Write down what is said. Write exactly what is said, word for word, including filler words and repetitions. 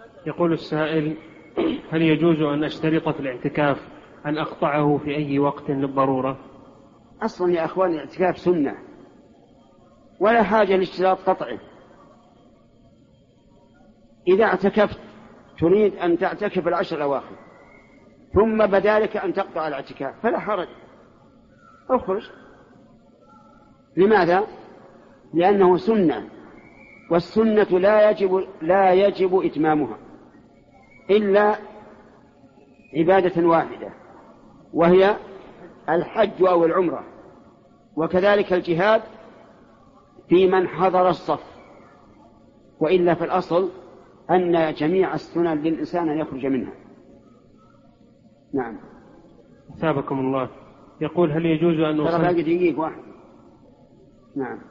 يقول السائل: هل يجوز أن أشترط في الاعتكاف أن أقطعه في أي وقت للضرورة؟ أصلا يا أخوان الاعتكاف سنة ولا حاجة لاشتراط قطعه. إذا اعتكفت تريد أن تعتكف العشر الأواخر ثم بدالك أن تقطع الاعتكاف فلا حرج، اخرج. لماذا؟ لأنه سنة، والسنة لا يجب, لا يجب إتمامها إلا عبادة واحدة وهي الحج أو العمرة، وكذلك الجهاد في من حضر الصف، وإلا في الأصل أن جميع السنن للإنسان أن يخرج منها. نعم. ثابكم الله. يقول: هل يجوز أن ترى باقي دقيقة واحد. نعم.